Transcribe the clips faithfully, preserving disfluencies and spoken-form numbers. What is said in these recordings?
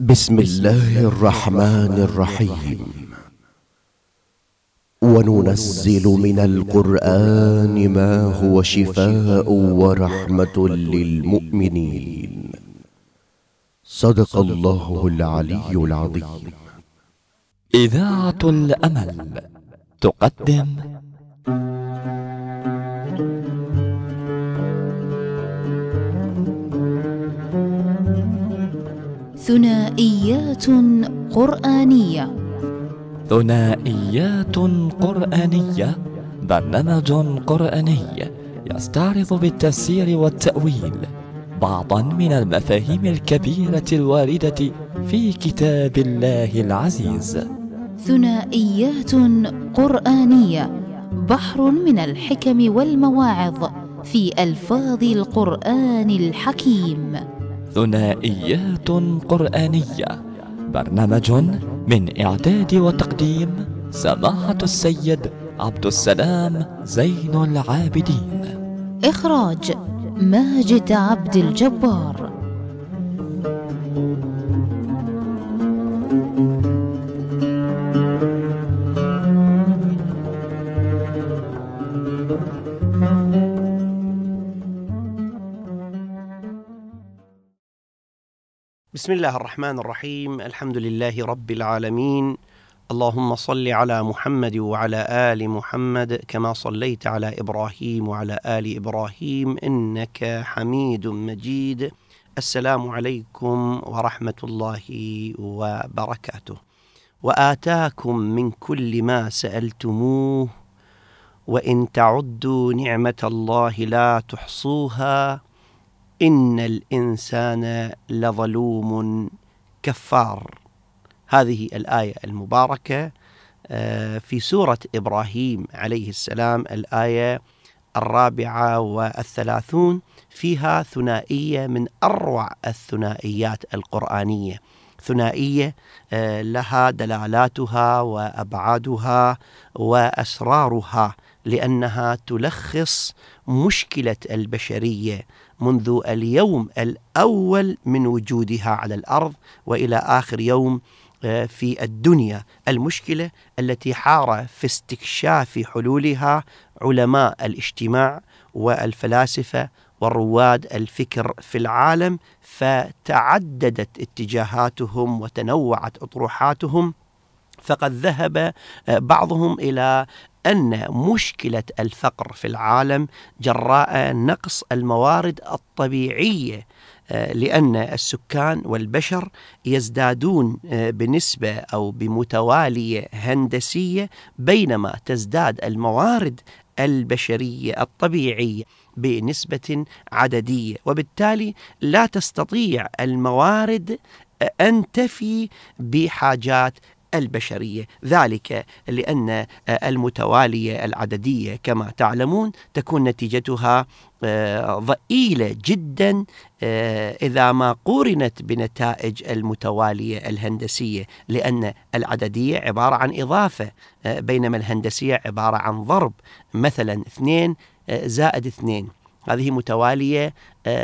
بسم الله الرحمن الرحيم. وننزل من القرآن ما هو شفاء ورحمة للمؤمنين. صدق الله العلي العظيم. إذاعة الأمل تقدم ثنائيات قرآنية. ثنائيات قرآنية، برنامج قرآني يستعرض بالتفسير والتأويل بعضا من المفاهيم الكبيرة الواردة في كتاب الله العزيز. ثنائيات قرآنية، بحر من الحكم والمواعظ في ألفاظ القرآن الحكيم. ثنائيات قرآنية، برنامج من إعداد وتقديم سماحة السيد عبد السلام زين العابدين. إخراج ماجد عبد الجبار. بسم الله الرحمن الرحيم. الحمد لله رب العالمين. اللهم صل على محمد وعلى آل محمد كما صليت على إبراهيم وعلى آل إبراهيم إنك حميد مجيد. السلام عليكم ورحمة الله وبركاته. وآتاكم من كل ما سألتموه وإن تعدوا نعمة الله لا تحصوها إن الإنسان لظلوم كفار. هذه الآية المباركة في سورة إبراهيم عليه السلام، الآية الرابعة والثلاثون، فيها ثنائية من أروع الثنائيات القرآنية، ثنائية لها دلالاتها وأبعادها وأسرارها، لأنها تلخص مشكلة البشرية منذ اليوم الأول من وجودها على الأرض وإلى آخر يوم في الدنيا، المشكلة التي حار في استكشاف حلولها علماء الاجتماع والفلاسفة والرواد الفكر في العالم، فتعددت اتجاهاتهم وتنوعت أطروحاتهم. فقد ذهب بعضهم إلى أن مشكلة الفقر في العالم جراء نقص الموارد الطبيعية، لأن السكان والبشر يزدادون بنسبة أو بمتوالية هندسية، بينما تزداد الموارد البشرية الطبيعية بنسبة عددية، وبالتالي لا تستطيع الموارد أن تفي بحاجات البشرية. ذلك لأن المتوالية العددية كما تعلمون تكون نتيجتها ضئيلة جدا إذا ما قورنت بنتائج المتوالية الهندسية، لأن العددية عبارة عن إضافة بينما الهندسية عبارة عن ضرب. مثلا اثنين زائد اثنين، هذه متوالية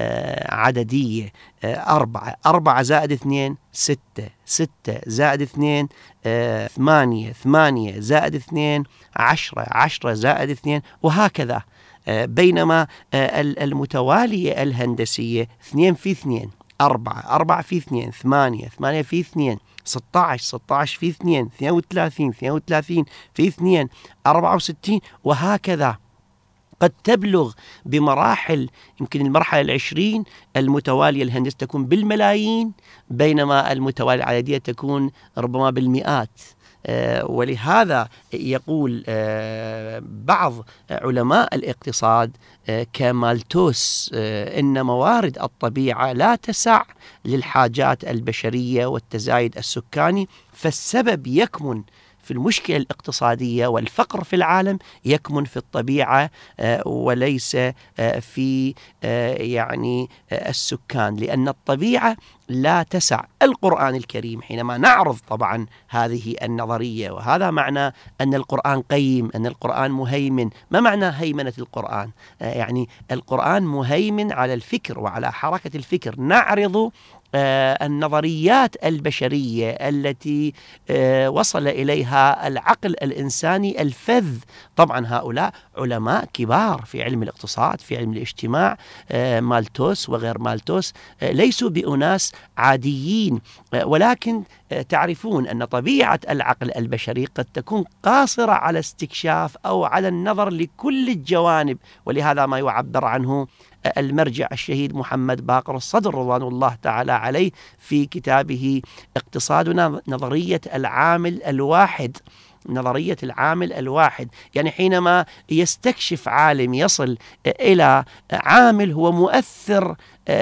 عددية. أربعة أربعة زائد اثنين ستة، ستة زائد اثنين ثمانية، ثمانية زائد اثنين عشرة، عشرة زائد اثنين، وهكذا. بينما المتوالية الهندسية اثنين في اثنين أربعة، أربعة في اثنين ثمانية، ثمانية في اثنين ستة عشر، ستة عشر في اثنين اثنين وثلاثين، اثنين وثلاثين في اثنين أربعة وستين، وهكذا. قد تبلغ بمراحل، يمكن المرحلة العشرين المتوالية الهندسية تكون بالملايين، بينما المتوالية العددية تكون ربما بالمئات. آه ولهذا يقول آه بعض علماء الاقتصاد آه كمالتوس آه إن موارد الطبيعة لا تسع للحاجات البشرية والتزايد السكاني، فالسبب يكمن في المشكلة الاقتصادية والفقر في العالم يكمن في الطبيعة وليس في يعني السكان، لأن الطبيعة لا تسع. القرآن الكريم حينما نعرض طبعا هذه النظرية، وهذا معنى أن القرآن قيم، أن القرآن مهيمن. ما معنى هيمنة القرآن؟ يعني القرآن مهيمن على الفكر وعلى حركة الفكر. نعرض النظريات البشرية التي وصل إليها العقل الإنساني الفذ. طبعا هؤلاء علماء كبار في علم الاقتصاد، في علم الاجتماع، مالتوس وغير مالتوس، ليسوا بأناس عاديين، ولكن تعرفون أن طبيعة العقل البشري قد تكون قاصرة على استكشاف أو على النظر لكل الجوانب، ولهذا ما يعبر عنه المرجع الشهيد محمد باقر الصدر رضوان الله تعالى عليه في كتابه اقتصادنا نظرية العامل الواحد. نظرية العامل الواحد يعني حينما يستكشف عالم يصل إلى عامل هو مؤثر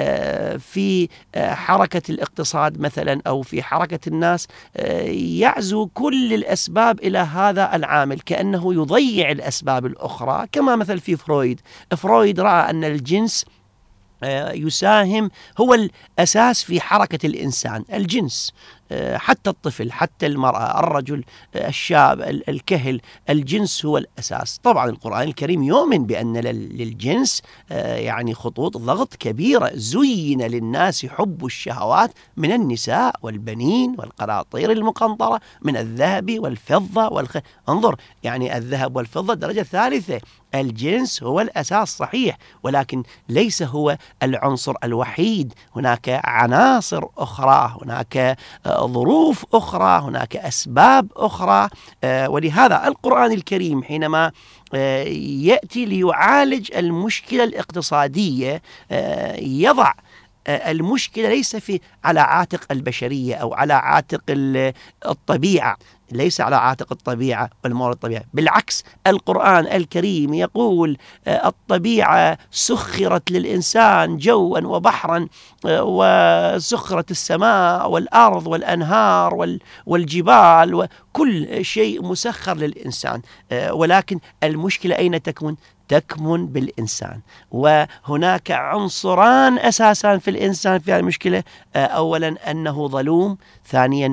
في حركة الاقتصاد مثلا أو في حركة الناس، يعزو كل الأسباب إلى هذا العامل كأنه يضيع الأسباب الأخرى، كما مثل في فرويد. فرويد رأى أن الجنس يساهم، هو الأساس في حركة الإنسان، الجنس، حتى الطفل، حتى المرأة، الرجل، الشاب، الكهل، الجنس هو الأساس. طبعا القرآن الكريم يؤمن بأن للجنس يعني خطوط ضغط كبيرة. زين للناس حب الشهوات من النساء والبنين والقناطير المقنطرة من الذهب والفضة والخيل. انظر، يعني الذهب والفضة درجة ثالثة. الجنس هو الأساس صحيح، ولكن ليس هو العنصر الوحيد. هناك عناصر أخرى، هناك ظروف أخرى، هناك أسباب أخرى. ولهذا القرآن الكريم حينما يأتي ليعالج المشكلة الاقتصادية يضع المشكلة ليس في على عاتق البشرية أو على عاتق الطبيعة، ليس على عاتق الطبيعة والموارد الطبيعية. بالعكس، القرآن الكريم يقول الطبيعة سخرت للإنسان جوا وبحرا، وسخرت السماء والأرض والأنهار والجبال، وكل شيء مسخر للإنسان. ولكن المشكلة أين تكمن؟ تكمن بالإنسان. وهناك عنصران أساسان في الإنسان في هذه المشكلة: أولا أنه ظلوم، ثانيا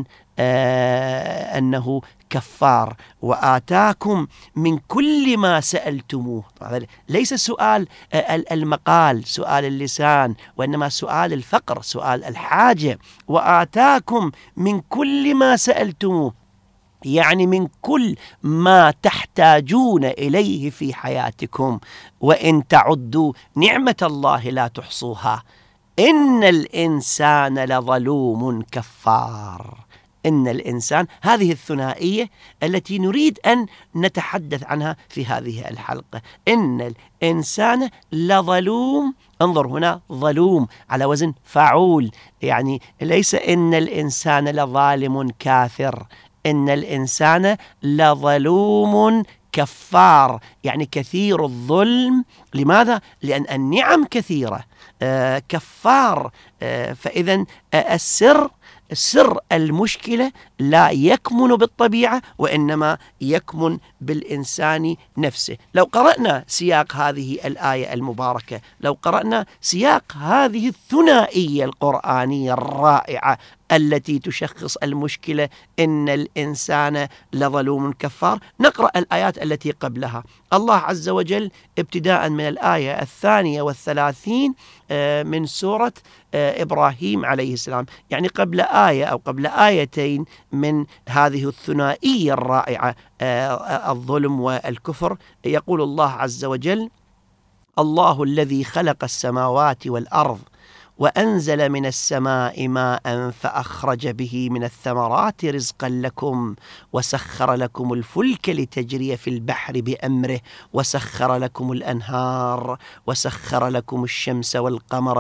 آه أنه كفار. وآتاكم من كل ما سألتموه. ليس سؤال المقال، سؤال اللسان، وإنما سؤال الفقر، سؤال الحاجة. وآتاكم من كل ما سألتموه، يعني من كل ما تحتاجون إليه في حياتكم. وإن تعدوا نعمة الله لا تحصوها إن الإنسان لظلوم كفار. إن الإنسان، هذه الثنائية التي نريد أن نتحدث عنها في هذه الحلقة. إن الإنسان لظلوم، انظر هنا، ظلوم على وزن فاعول، يعني ليس إن الإنسان لظالم كافر، إن الإنسان لظلوم كفار، يعني كثير الظلم. لماذا؟ لأن النعم كثيرة. آه كفار. آه فإذا آه السر سر المشكلة لا يكمن بالطبيعة، وإنما يكمن بالإنسان نفسه. لو قرأنا سياق هذه الآية المباركة، لو قرأنا سياق هذه الثنائية القرآنية الرائعة التي تشخص المشكلة إن الإنسان لظلوم كفار، نقرأ الآيات التي قبلها. الله عز وجل ابتداء من الآية الثانية والثلاثين من سورة إبراهيم عليه السلام، يعني قبل آية أو قبل آيتين من هذه الثنائية الرائعة الظلم والكفر، يقول الله عز وجل: الله الذي خلق السماوات والأرض وأنزل من السماء ماء فأخرج به من الثمرات رزقا لكم وسخر لكم الفلك لتجري في البحر بأمره وسخر لكم الأنهار وسخر لكم الشمس والقمر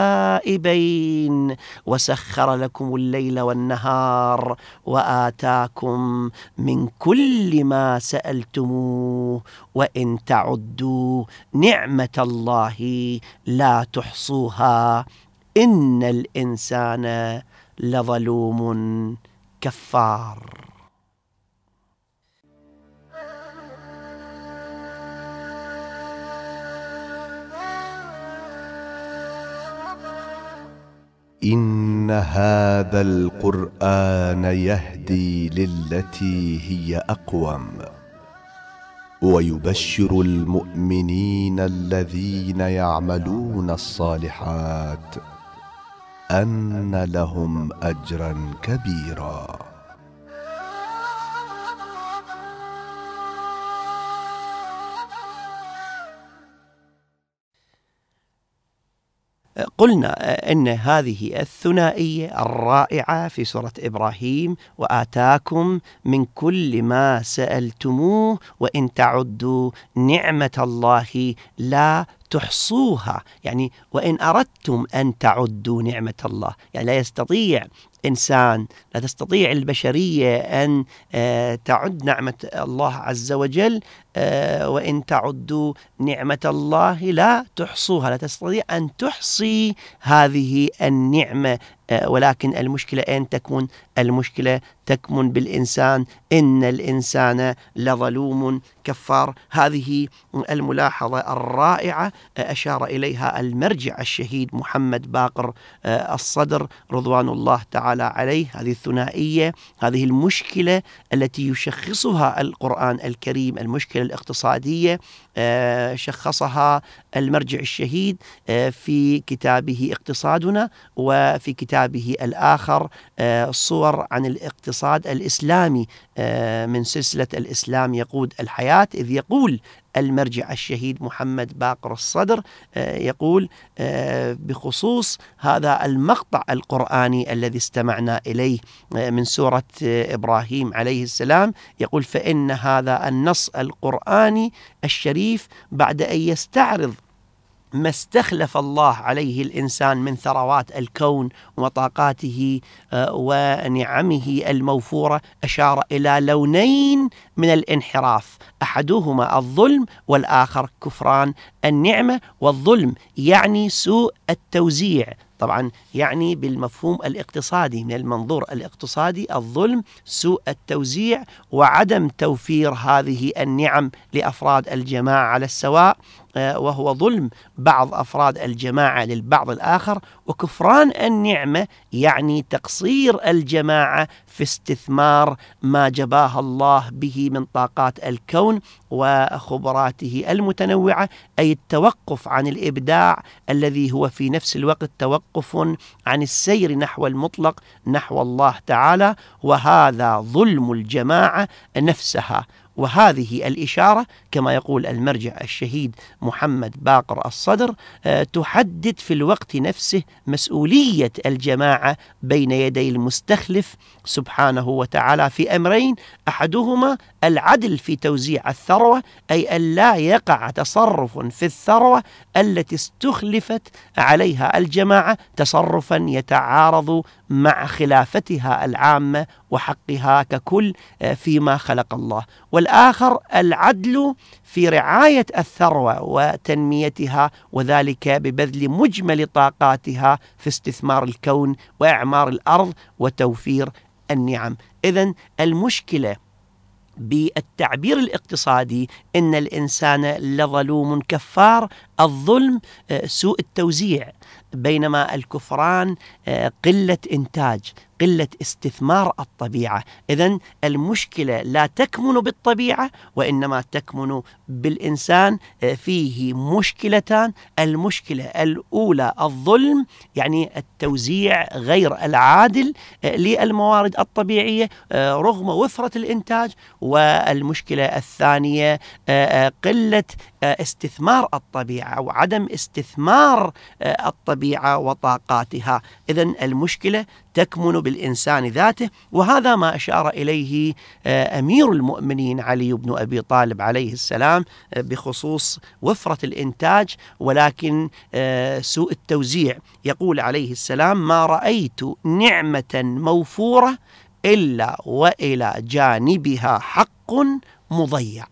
دائبين وسخر لكم الليل والنهار وآتاكم من كل ما سألتموه وإن تعدوا نعمة الله لا تحصوها إن الإنسان لظلوم كفار. إن هذا القرآن يهدي للتي هي أقوم ويبشر المؤمنين الذين يعملون الصالحات أن لهم أجرا كبيرا. قلنا أن هذه الثنائية الرائعة في سورة إبراهيم: وآتاكم من كل ما سألتموه وإن تعدوا نعمة الله لا تحصوها. يعني وإن أردتم أن تعدوا نعمة الله، يعني لا يستطيع إنسان، لا تستطيع البشرية أن تعد نعمة الله عز وجل. وإن تعدوا نعمة الله لا تحصوها، لا تستطيع أن تحصي هذه النعمة. ولكن المشكلة أين تكمن؟ المشكلة تكمن بالإنسان، إن الإنسان لظلوم كفار. هذه الملاحظة الرائعة أشار إليها المرجع الشهيد محمد باقر الصدر رضوان الله تعالى عليه. هذه الثنائية، هذه المشكلة التي يشخصها القرآن الكريم، المشكلة الاقتصادية، شخصها المرجع الشهيد في كتابه اقتصادنا، وفي كتابه الآخر صور عن الاقتصاد الإسلامي من سلسلة الإسلام يقود الحياة. إذ يقول المرجع الشهيد محمد باقر الصدر، يقول بخصوص هذا المقطع القرآني الذي استمعنا إليه من سورة إبراهيم عليه السلام، يقول: فإن هذا النص القرآني الشريف بعد أن يستعرض ما استخلف الله عليه الإنسان من ثروات الكون وطاقاته ونعمه الموفورة، أشار إلى لونين من الانحراف: أحدهما الظلم والآخر كفران النعمة. والظلم يعني سوء التوزيع، طبعا يعني بالمفهوم الاقتصادي، من المنظور الاقتصادي الظلم سوء التوزيع وعدم توفير هذه النعم لأفراد الجماعة على السواء، وهو ظلم بعض أفراد الجماعة للبعض الآخر. وكفران النعمة يعني تقصير الجماعة في استثمار ما جباها الله به من طاقات الكون وخبراته المتنوعة، أي التوقف عن الإبداع الذي هو في نفس الوقت توقف عن السير نحو المطلق، نحو الله تعالى، وهذا ظلم الجماعة نفسها. وهذه الإشارة كما يقول المرجع الشهيد محمد باقر الصدر تحدد في الوقت نفسه مسؤولية الجماعة بين يدي المستخلف سبحانه وتعالى في أمرين: أحدهما العدل في توزيع الثروة، أي أن لا يقع تصرف في الثروة التي استخلفت عليها الجماعة تصرفا يتعارض مع خلافتها العامة وحقها ككل فيما خلق الله. والآخر العدل في رعاية الثروة وتنميتها، وذلك ببذل مجمل طاقاتها في استثمار الكون وإعمار الأرض وتوفير النعم. إذن المشكلة بالتعبير الاقتصادي إن الإنسان لظلوم كفار، الظلم سوء التوزيع، بينما الكفران قلة إنتاج، قلة استثمار الطبيعة. إذن المشكلة لا تكمن بالطبيعة وإنما تكمن بالإنسان. فيه مشكلتان: المشكلة الأولى الظلم، يعني التوزيع غير العادل للموارد الطبيعية رغم وفرة الإنتاج. والمشكلة الثانية قلة استثمار الطبيعة أو عدم استثمار الطبيعة وطاقاتها. إذن المشكلة تكمن بالإنسان ذاته، وهذا ما أشار إليه أمير المؤمنين علي بن أبي طالب عليه السلام بخصوص وفرة الإنتاج ولكن سوء التوزيع. يقول عليه السلام: ما رأيت نعمة موفورة إلا وإلى جانبها حق مضيع.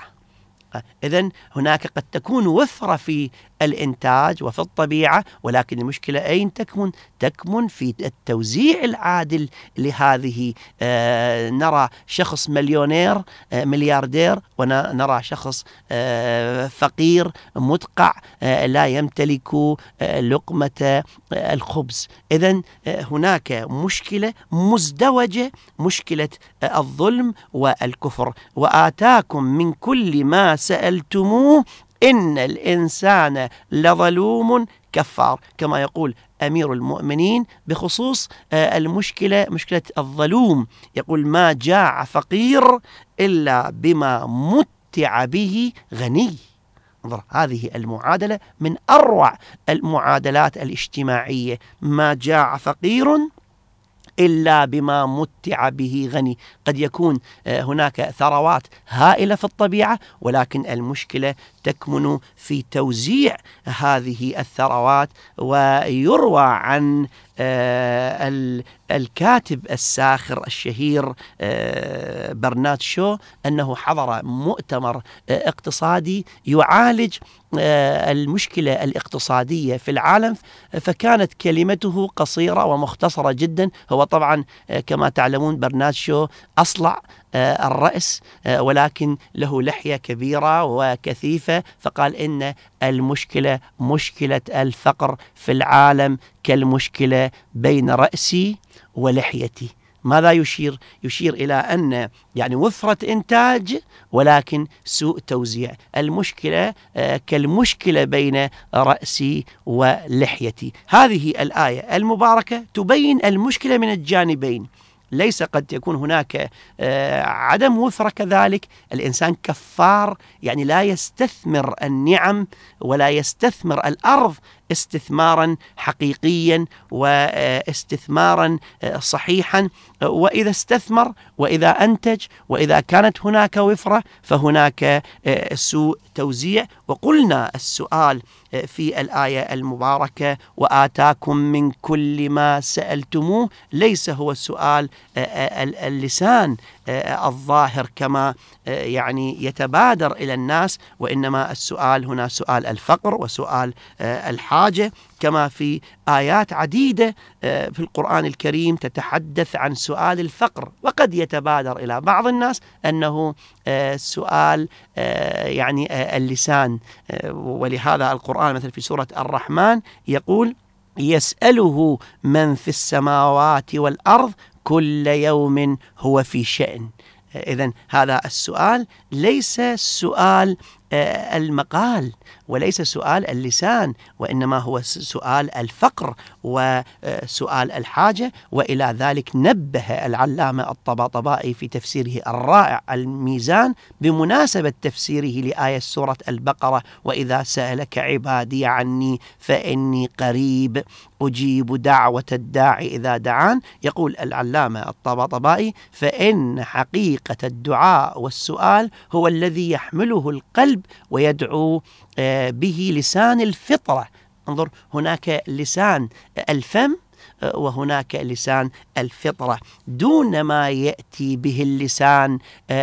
إذن هناك قد تكون وفرة في الإنتاج وفي الطبيعة، ولكن المشكلة أين تكمن؟ تكمن في التوزيع العادل لهذه. آه نرى شخص مليونير آه ملياردير، ونرى شخص آه فقير مدقع آه لا يمتلك آه لقمة آه الخبز. إذن آه هناك مشكلة مزدوجة، مشكلة آه الظلم والكفر. وآتاكم من كل ما سألتموه إن الإنسان لظلوم كفار، كما يقول أمير المؤمنين بخصوص المشكلة، مشكلة الظلوم. يقول: ما جاع فقير إلا بما متع به غني. انظر، هذه المعادلة من أروع المعادلات الاجتماعية. ما جاع فقير إلا بما متع به غني. قد يكون هناك ثروات هائلة في الطبيعة، ولكن المشكلة تكمن في توزيع هذه الثروات. ويروى عن الكاتب الساخر الشهير برنارد شو أنه حضر مؤتمر اقتصادي يعالج المشكلة الاقتصادية في العالم، فكانت كلمته قصيرة ومختصرة جدا. هو طبعا كما تعلمون برنارد شو أصلع الرأس، ولكن له لحية كبيرة وكثيفة، فقال إن المشكلة مشكلة الفقر في العالم كالمشكلة بين رأسي ولحيتي. ماذا يشير؟ يشير إلى أن يعني وفرة إنتاج ولكن سوء توزيع. المشكلة كالمشكلة بين رأسي ولحيتي. هذه الآية المباركة تبين المشكلة من الجانبين. ليس قد يكون هناك عدم وفرة، كذلك الإنسان كفار، يعني لا يستثمر النعم ولا يستثمر الأرض استثمارا حقيقيا واستثمارا صحيحا. وإذا استثمر وإذا أنتج وإذا كانت هناك وفرة فهناك سوء توزيع. وقلنا السؤال في الآية المباركة: وآتاكم من كل ما سألتموه، ليس هو السؤال اللسان الظاهر كما يعني يتبادر إلى الناس، وإنما السؤال هنا سؤال الفقر وسؤال الحاجة، كما في آيات عديدة في القرآن الكريم تتحدث عن سؤال الفقر. وقد يتبادر إلى بعض الناس أنه سؤال يعني اللسان، ولهذا القرآن مثل في سورة الرحمن يقول: يسأله من في السماوات والأرض كل يوم هو في شأن. إذن هذا السؤال ليس سؤال المقال وليس سؤال اللسان، وإنما هو سؤال الفقر وسؤال الحاجة. وإلى ذلك نبه العلامة الطباطبائي في تفسيره الرائع الميزان بمناسبة تفسيره لآية سورة البقرة: وإذا سألك عبادي عني فإني قريب أجيب دعوة الداعي إذا دعان. يقول العلامة الطباطبائي: فإن حقيقة الدعاء والسؤال هو الذي يحمله القلب ويدعو به لسان الفطرة. انظر، هناك لسان الفم وهناك لسان الفطرة، دون ما يأتي به اللسان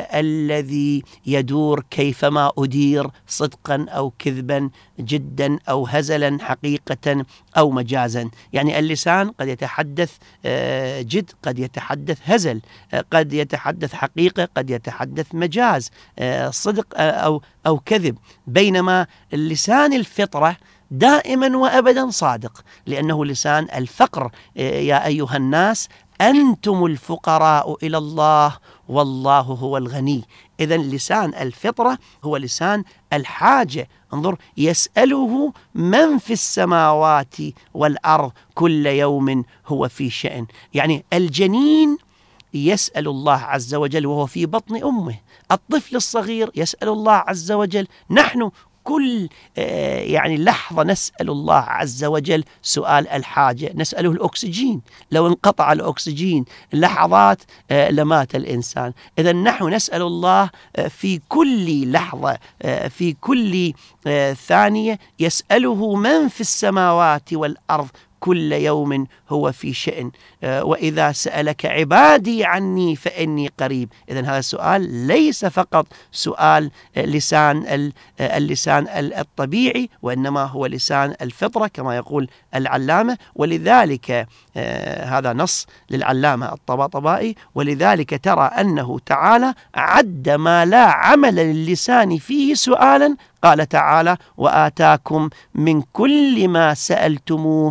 الذي يدور كيفما أدير، صدقا أو كذبا، جدا أو هزلا، حقيقة أو مجازا. يعني اللسان قد يتحدث جد، قد يتحدث هزل، قد يتحدث حقيقة، قد يتحدث مجاز، صدق أو أو كذب، بينما اللسان الفطرة دائما وأبدا صادق، لأنه لسان الفقر. يا أيها الناس أنتم الفقراء إلى الله والله هو الغني. إذن لسان الفطرة هو لسان الحاجة. انظر: يسأله من في السماوات والأرض كل يوم هو في شأن. يعني الجنين يسأل الله عز وجل وهو في بطن أمه، الطفل الصغير يسأل الله عز وجل، نحن كل يعني لحظة نسأل الله عز وجل سؤال الحاجة، نسأله الأكسجين. لو انقطع الأكسجين لحظات لمات الإنسان. إذا نحن نسأل الله في كل لحظة، في كل ثانية، يسأله من في السماوات والأرض كل يوم هو في شأن. وإذا سألك عبادي عني فإني قريب. إذن هذا السؤال ليس فقط سؤال لسان اللسان الطبيعي، وإنما هو لسان الفطرة كما يقول العلامة. ولذلك هذا نص للعلامة الطباطبائي، ولذلك ترى أنه تعالى عد ما لا عمل للسان فيه سؤالا. قال تعالى: وآتاكم من كل ما سألتموه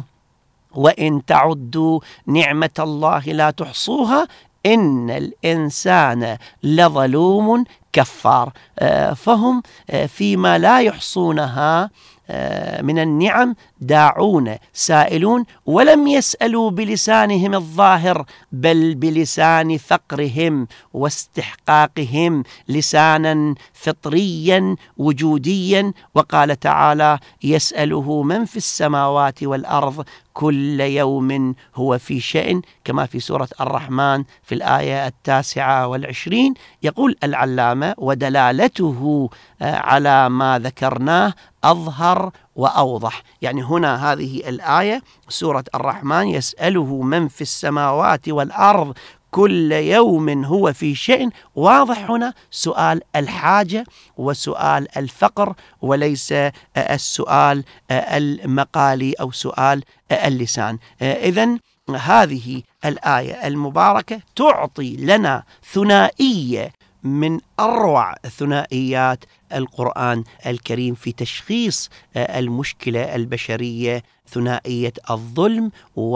وإن تعدوا نعمة الله لا تحصوها إن الإنسان لظلوم كفار. فهم فيما لا يحصونها من النعم داعون سائلون، ولم يسألوا بلسانهم الظاهر بل بلسان فقرهم واستحقاقهم لسانا فطريا وجوديا. وقال تعالى: يسأله من في السماوات والأرض كل يوم هو في شأن، كما في سورة الرحمن في الآية التاسعة والعشرين. يقول العلامة: ودلالته على ما ذكرناه أظهر وأوضح. يعني هنا هذه الآية سورة الرحمن يسأله من في السماوات والأرض كل يوم هو في شأن، واضح هنا سؤال الحاجة وسؤال الفقر، وليس السؤال المقالي أو سؤال اللسان. إذن هذه الآية المباركة تعطي لنا ثنائية من أروع ثنائيات القرآن الكريم في تشخيص المشكلة البشرية، ثنائية الظلم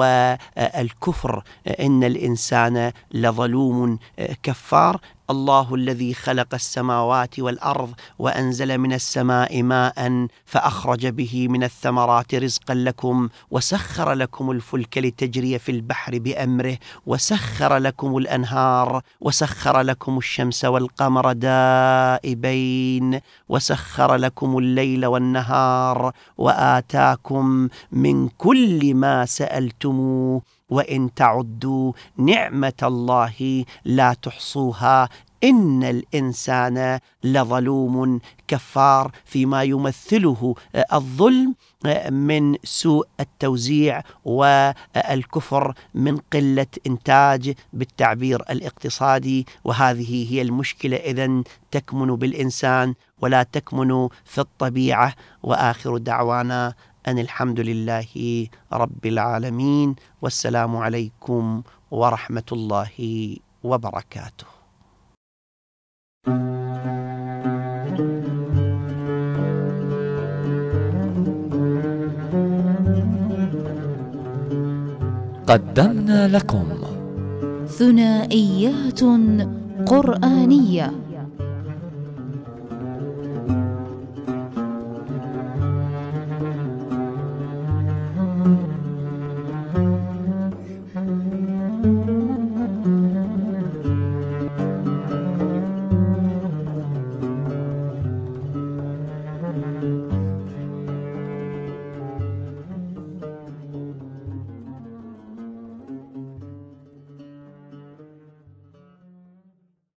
والكفر. إن الإنسان لظلوم كفار. الله الذي خلق السماوات والأرض وأنزل من السماء ماء فأخرج به من الثمرات رزقا لكم وسخر لكم الفلك لتجري في البحر بأمره وسخر لكم الأنهار وسخر لكم الشمس والقمر دائبين وسخر لكم الليل والنهار وآتاكم من كل ما سألتموه وإن تعدوا نعمة الله لا تحصوها إن الإنسان لظلوم كفار، فيما يمثله الظلم من سوء التوزيع والكفر من قلة إنتاج بالتعبير الاقتصادي. وهذه هي المشكلة إذن تكمن بالإنسان ولا تكمن في الطبيعة. وآخر دعوانا أن الحمد لله رب العالمين، والسلام عليكم ورحمة الله وبركاته. قدمنا لكم ثنائيات قرآنية.